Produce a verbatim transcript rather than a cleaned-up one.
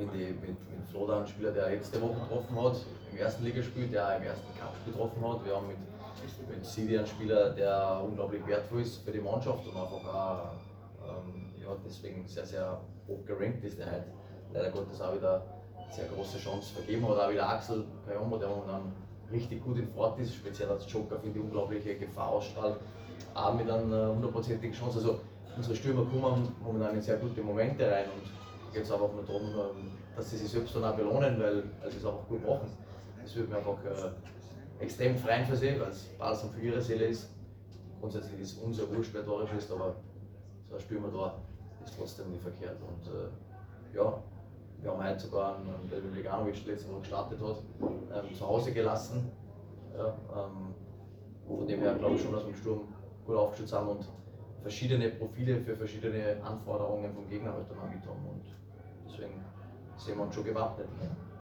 finde ich, mit, mit Floda einen Spieler, der letzte Woche getroffen hat, im ersten Ligaspiel, der auch im ersten Cup-Spiel getroffen hat. Wir haben mit, mit Sidi einen Spieler, der unglaublich wertvoll ist für die Mannschaft und einfach auch ähm, ja, deswegen sehr, sehr hoch gerankt ist, der halt leider Gottes auch wieder eine sehr große Chance vergeben hat. Auch wieder Axel Kayombo, der momentan richtig gut in Fahrt ist, speziell als Joker, finde ich, unglaubliche Gefahr ausstrahlt, auch mit einer hundertprozentigen Chance. Also unsere Stürmer kommen momentan in sehr gute Momente rein und geht es einfach nur darum, ähm, dass sie sich selbst dann auch belohnen, weil, weil sie es einfach gut machen. Das würde mir einfach äh, extrem freuen für sie, weil es balsam für ihre Seele ist. Grundsätzlich ist unser Wurscht, wer Tore schießt, aber so ein Stürmer da ist trotzdem nicht verkehrt. Und äh, ja, wir haben heute sogar einen, einen Belvin Veganovic, der letzte Woche gestartet hat, ähm, zu Hause gelassen. Ja, ähm, von dem her glaube ich schon, dass wir im Sturm gut aufgestellt sind und verschiedene Profile für verschiedene Anforderungen vom Gegner halt dann auch mit haben. Und deswegen sehen wir uns schon gewappnet.